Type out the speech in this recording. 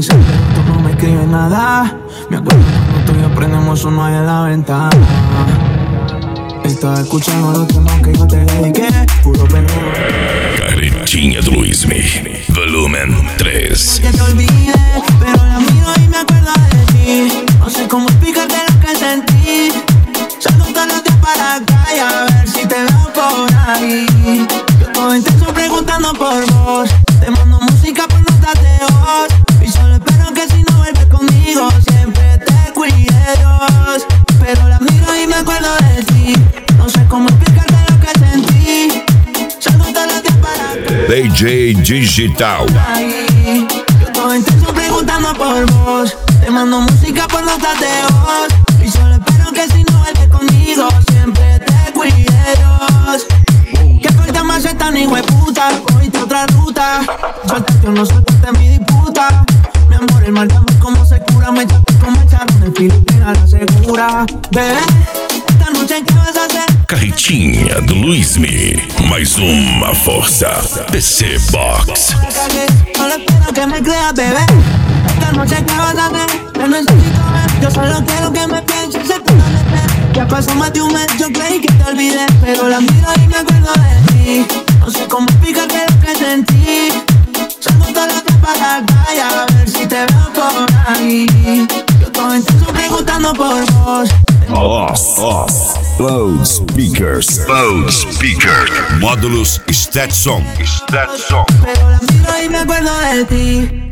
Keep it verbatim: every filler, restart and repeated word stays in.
mi secreto, no me escribe nada. Me acuerdo cuando tú y yo prendemos uno ahí en la ventana. Estaba escuchando los temas que yo te dediqué, puro perreo. Carretinha do Luismi, volumen tres. Que te olvidé, pero la miro y me acuerdo de ti. No sé cómo explicarte lo que sentí. Salgo todos los días para la calle a ver si te veo por ahí. Yo todo intenso preguntando por vos. Te mando música por notas de voz. Y solo espero que si no vuelves conmigo siempre te cuide Dios. Pero la miro y me acuerdo de ti. No sé cómo explicarte lo que sentí. Salgo todos los días para la calle. D J Digital. Yo todo intenso preguntando por vos. Te mando música por notas de voz. Y solo espero que si no vuelves conmigo siempre te cuide Dios. Que falta más esta hijo de puta. Cogiste otra ruta. Sueltaste o no sueltaste mi disputa. Mi amor, el mal de amor como se cura. Me echaste como echaron en Filipinas, la segura. Bebé, esta noche ¿qué vas a hacer? Carretinha do Luismi, mais uma força. P C Box. Solo espero que me creas, bebé. Esta noche ¿qué vas a hacer? Te necesito ver. Yo solo quiero que me pienses en tu mente. Ya pasó más de un mes, yo creí que te olvidé. Pero la miro y me acuerdo de ti. No sé cómo explicarte lo que sentí. Salgo todos los días para la calle a ver si te veo por ahí. Yo todo intenso preguntando por vos. Off, off. Loud speakers. Loud speakers. Módulos Stetson. Stetson. Pero la miro y me acuerdo de ti.